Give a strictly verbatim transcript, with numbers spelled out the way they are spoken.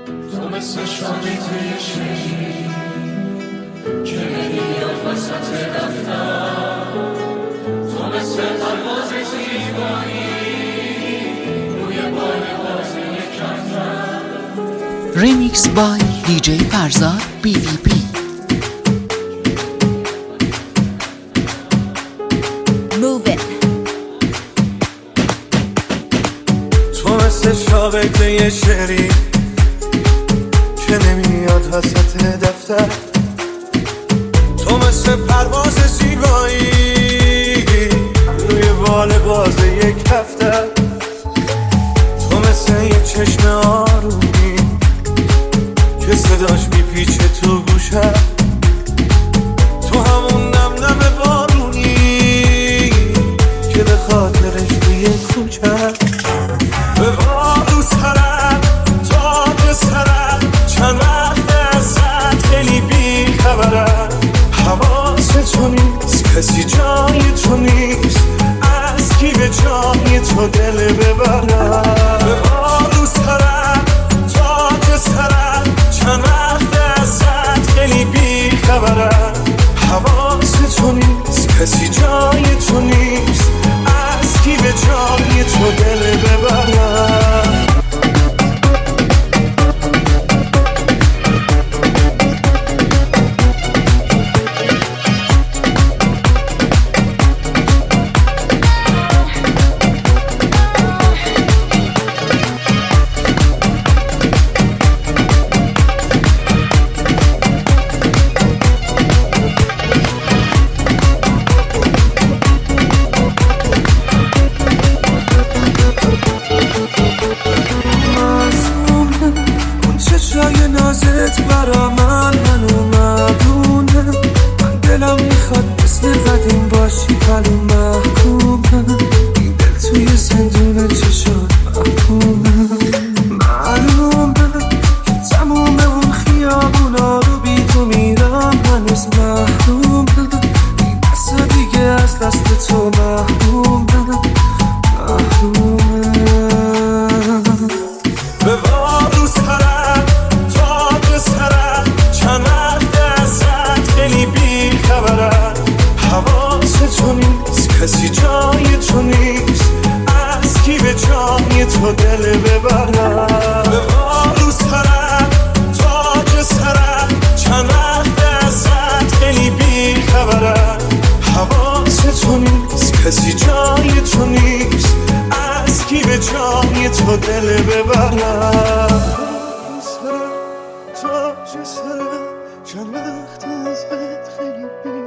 تو مثل شامی توی شهری که نمیاد وسط دفتر، تو مثل پرواز زیبایی روی بال بازی کفتر. ریمیکس بای دی جی فرزاد بی دی پی. Move it. تو مثل شاقه یه شعری که نمیاد وسط دفتر، تو مثل پرواز زیبایی روی بال باز یک کفتر، تو مثل یه چشم آرومی که صداش میپیچه تو گوشم، تو همون نم نم بارونی که به خاطرش توی کوچم به بارو سرم تاج سرم چند وقت ازت خیلی بی خبرم، حواس تو نیست کسی جای تو نیست، از کی به جای تو دل ببرم. به بارو سرم تاج سرم چند وقت ازت خیلی بی خبرم، حواس تو نیست کسی جای تو نیست، از کی به جای تو دل ببرم. نازت برا من منو مدونه، من دلم میخواد مثل قدیم باشی پلو محکومه، این دل توی زندون چشات محکومه، معلومه که تموم اون خیابونا رو بی تو میرم هنوز محرومه، این دستا دیگه از دست تو محرومه محرومه. به بارو سرم تاج سرم چند وقت ازت خیلی بی خبرم، حواس تو نیست کسی جای تو نیست، از کی به جای تو دل ببرم. به بارو سرم تاج سرم چند وقت ازت خیلی بی خبرم، حواس تو نیست کسی جای تو نیست، از کی به جای تو دل ببرم. تاج سرم چند وقت ازت خیلی بی